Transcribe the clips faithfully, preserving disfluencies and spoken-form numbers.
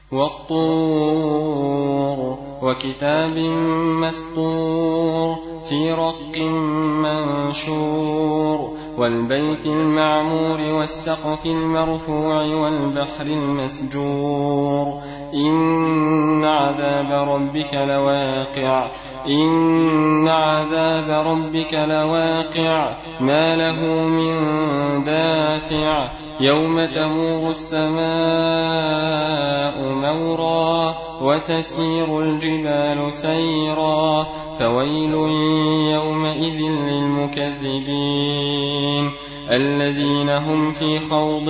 والطور وكتاب مسطور في رق منشور والبيت المعمور والسقف المرفوع والبحر المسجور إن عذاب ربك لواقع إن عذاب ربك لواقع ما له من دافع يوم تمور السماء مورا وتسير الجبال سيرا فويل يومئذ للمكذبين الذين هم في خوض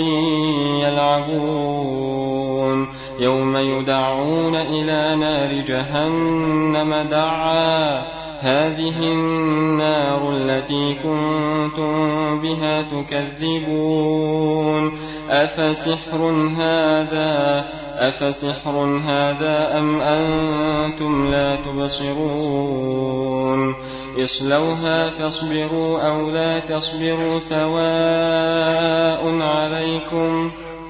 يلعبون يوم يدعون إلى نار جهنم دعا هذه النار التي كنتم بها تكذبون أفسحر هذا أفسحر هذا أم أنتم لا تبصرون اصلوها فاصبروا أو لا تصبروا سواء عليكم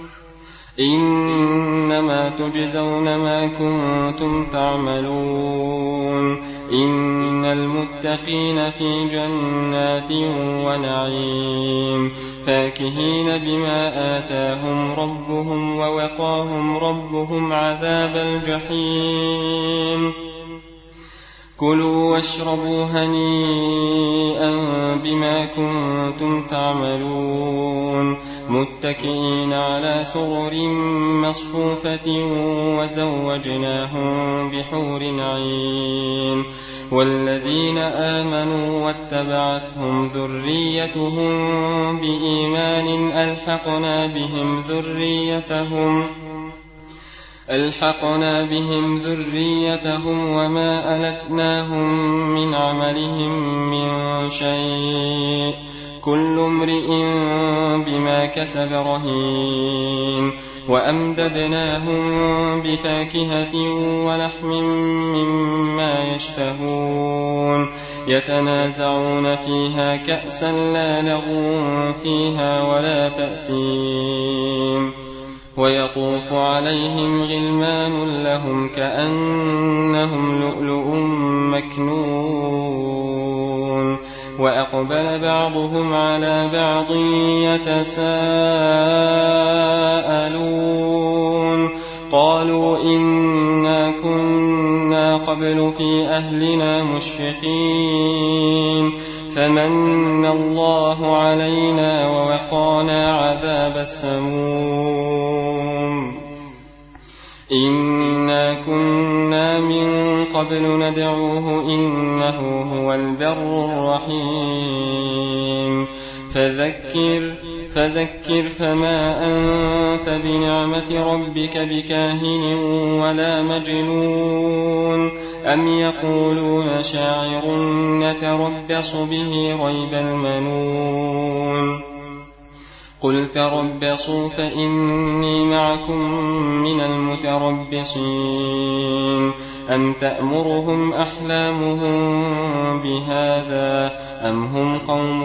إنما تجزون ما كنتم تعملون إن المتقين في جنات ونعيم فاكهين بما آتاهم ربهم ووقاهم ربهم عذاب الجحيم كلوا واشربوا هنيئا بما كنتم تعملون متكئين على سرر مصفوفة وزوجناهم بحور عين والذين آمنوا واتبعتهم ذريتهم بإيمان ألحقنا بهم ذريتهم ألحقنا بهم ذريتهم وما ألتناهم من عملهم من شيء كل امرئ بما كسب رهين وأمددناهم بفاكهة ولحم مما يشتهون يتنازعون فيها كأسا لا لغو فيها ولا تأثيم ويطوف عليهم غلمان لهم كأنهم لؤلؤ مكنون وأقبل بعضهم على بعض يتساءلون قالوا إنا كنا قبل في أهلنا مشفقين فمن الله علينا ووقانا عذاب السموم إنا كنا من قبل ندعوه إنه هو البر الرحيم فذكر فذكر فما أنت بنعمة ربك بكاهن ولا مجنون أم يقولون شاعر نتربص به ريب المنون قل تربصوا فإني معكم من المتربصين أم تأمرهم أحلامهم بهذا أم هم قوم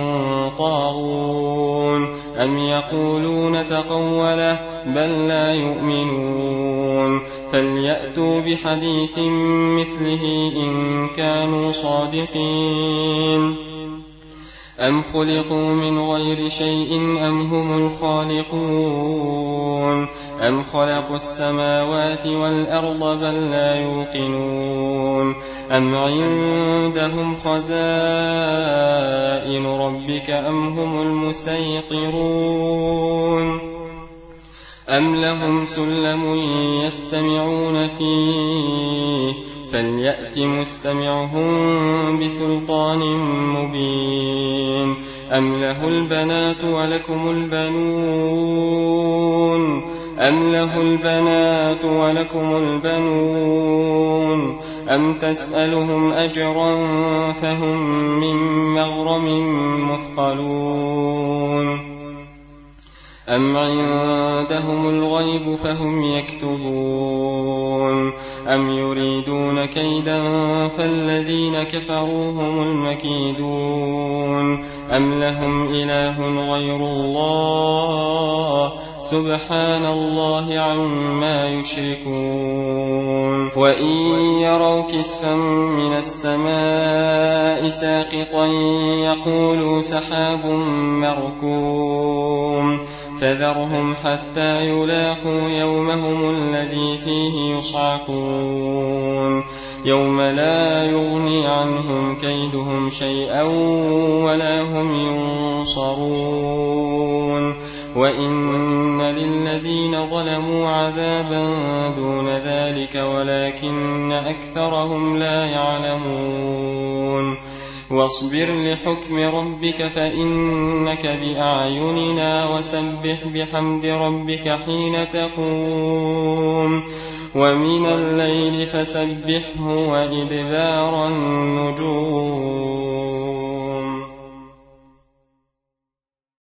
طاغون أم يقولون تقوله بل لا يؤمنون فليأتوا بحديث مثله إن كانوا صادقين أم خلقوا من غير شيء أم هم الخالقون أم خلقوا السماوات والأرض بل لا يوقنون أم عندهم خزائن ربك أم هم المسيطرون أم لهم سلم يستمعون فيه فليأت مستمعهم بسلطان مبين أم له البنات ولكم البنون أم له البنات ولكم البنون أم تسألهم أجرا فهم من مغرم مثقلون أم عندهم الغيب فهم يكتبون أم يريدون كيدا فالذين كفروا هم المكيدون أم لهم إله غير الله سبحان الله عما يشركون وإن يروا كسفا من السماء ساقطا يقولوا سحاب مركوم فذرهم حتى يلاقوا يومهم الذي فيه يصعقون يوم لا يغني عنهم كيدهم شيئا ولا هم ينصرون وإن للذين ظلموا عذابا دون ذلك ولكن أكثرهم لا يعلمون واصبر لحكم ربك فإنك بأعيننا وسبح بحمد ربك حين تقوم ومن الليل فسبحه وإدبار النجوم.